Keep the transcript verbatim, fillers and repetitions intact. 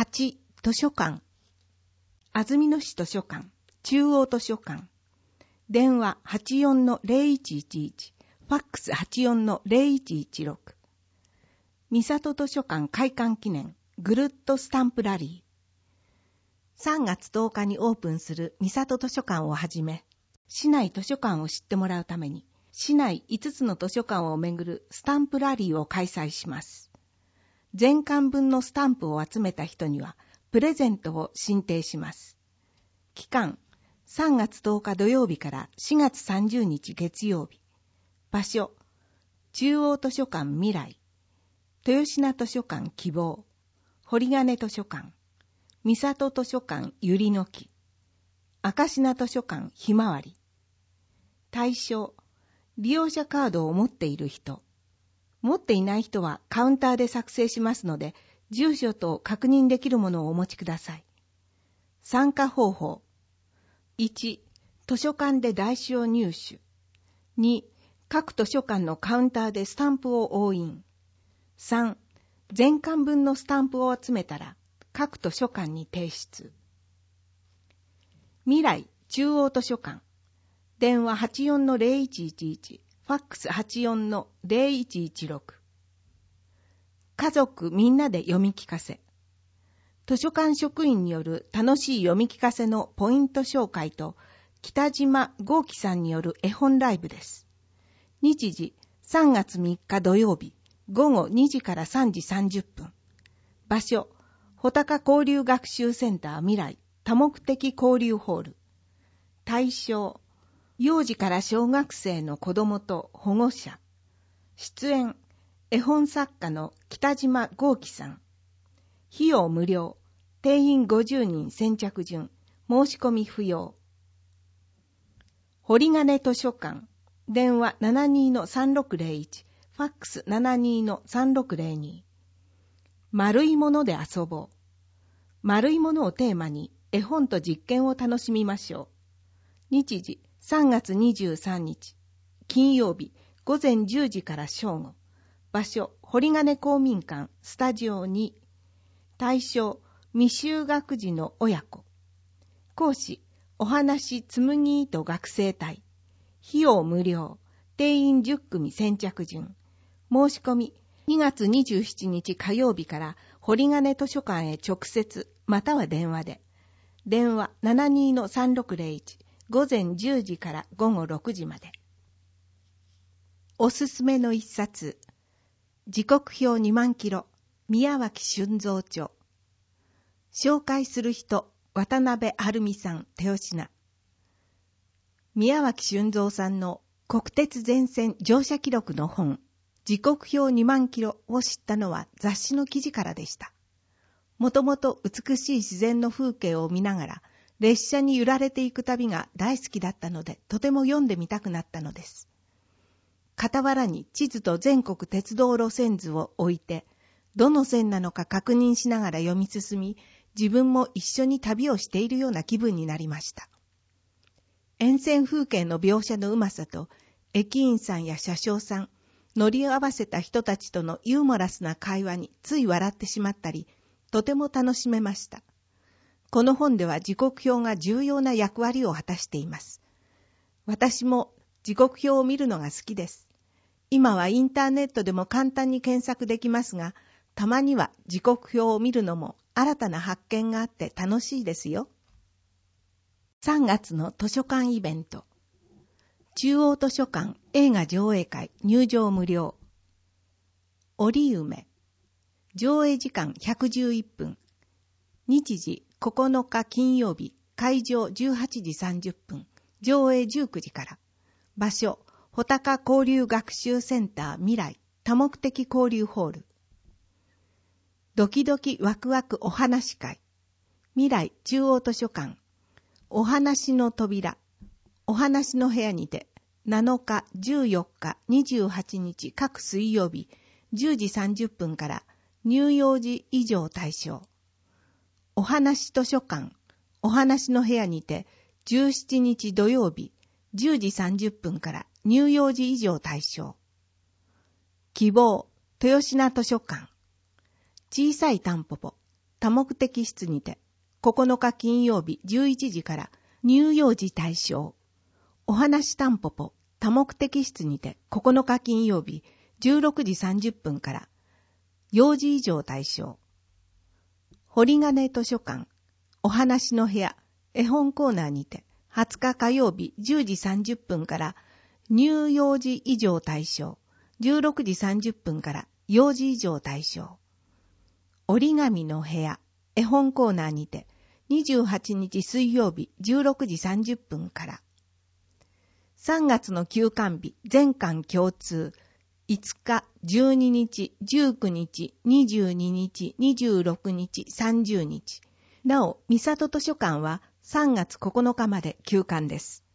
はち、図書館。安曇野市図書館、中央図書館。電話 はちよんのゼロいちいちいち、ファックス はちよんのゼロいちいちろく。三郷図書館開館記念、ぐるっとスタンプラリー。さんがつとおかにオープンする三郷図書館をはじめ、市内図書館を知ってもらうために、市内いつつの図書館をめぐるスタンプラリーを開催します。全巻分のスタンプを集めた人には、プレゼントを進呈します。期間、さんがつとおか土曜日からしがつさんじゅうにち月曜日。場所、中央図書館未来、豊品図書館希望、堀金図書館、三郷図書館ゆりの木、赤品図書館ひまわり。対象、利用者カードを持っている人。持っていない人はカウンターで作成しますので、住所と確認できるものをお持ちください。参加方法。いち、図書館で台紙を入手。に、各図書館のカウンターでスタンプを押印。さん、全巻分のスタンプを集めたら、各図書館に提出。未来中央図書館。電話 はちよんのゼロいちいちいち、ファックス はちよんのゼロいちいちろく。家族みんなで読み聞かせ。図書館職員による楽しい読み聞かせのポイント紹介と、北島豪樹さんによる絵本ライブです。日時さんがつみっか土曜日、ごごにじからさんじさんじゅっぷん。場所、穂高交流学習センター未来多目的交流ホール。対象、幼児から小学生の子どもと保護者。出演、絵本作家の北島豪樹さん。費用無料、定員ごじゅうにん先着順、申し込み不要。堀金図書館、電話 ななにのさんろくゼロいち、ファックス ななにのさんろくゼロに。丸いもので遊ぼう。丸いものをテーマに絵本と実験を楽しみましょう。日時さんがつにじゅうさんにち、金曜日、ごぜんじゅうじから正午。場所、堀金公民館スタジオに。対象、未就学児の親子。講師、お話つむぎ糸学生隊。費用無料、定員じゅっくみ先着順。申し込み、にがつにじゅうしちにち火曜日から堀金図書館へ直接または電話で。電話 ななにのさんろくゼロいち、ごぜんじゅうじからごごろくじまで。おすすめの一冊、時刻表にまんキロ、宮脇俊三著。紹介する人、渡辺晴美さん、豊品。宮脇俊三さんの国鉄全線乗車記録の本、時刻表にまんキロを知ったのは雑誌の記事からでした。もともと美しい自然の風景を見ながら、列車に揺られていく旅が大好きだったので、とても読んでみたくなったのです。傍らに地図と全国鉄道路線図を置いて、どの線なのか確認しながら読み進み、自分も一緒に旅をしているような気分になりました。沿線風景の描写のうまさと、駅員さんや車掌さん、乗り合わせた人たちとのユーモラスな会話につい笑ってしまったり、とても楽しめました。この本では時刻表が重要な役割を果たしています。私も時刻表を見るのが好きです。今はインターネットでも簡単に検索できますが、たまには時刻表を見るのも新たな発見があって楽しいですよ。さんがつの図書館イベント。中央図書館映画上映会入場無料。折梅。上映時間ひゃくじゅういっぷん。日時ここのか金曜日、会場じゅうはちじさんじゅっぷん、上映じゅうくじから。場所、穂高交流学習センター未来多目的交流ホール。ドキドキワクワクお話会。未来中央図書館。お話の扉。お話の部屋にて、なのか、じゅうよっか、にじゅうはちにち各水曜日、じゅうじさんじゅっぷんから乳幼児以上対象。お話図書館、お話の部屋にて、じゅうしちにち土曜日、じゅうじさんじゅっぷんから乳幼児以上対象。希望、豊品図書館。小さいタンポポ、 多目的室にて、ここのか金曜日じゅういちじから乳幼児対象。お話タンポポ多目的室にて、ここのか金曜日じゅうろくじさんじゅっぷんから幼児以上対象。堀金図書館、お話の部屋、絵本コーナーにて、はつか火曜日じゅうじさんじゅっぷんから乳幼児以上対象。じゅうろくじさんじゅっぷんから幼児以上対象。折り紙の部屋、絵本コーナーにて、にじゅうはちにち水曜日じゅうろくじさんじゅっぷんから。さんがつの休館日、全館共通。いつか、じゅうににち、じゅうくにち、にじゅうににち、にじゅうろくにち、さんじゅうにち。なお、三郷図書館はさんがつここのかまで休館です。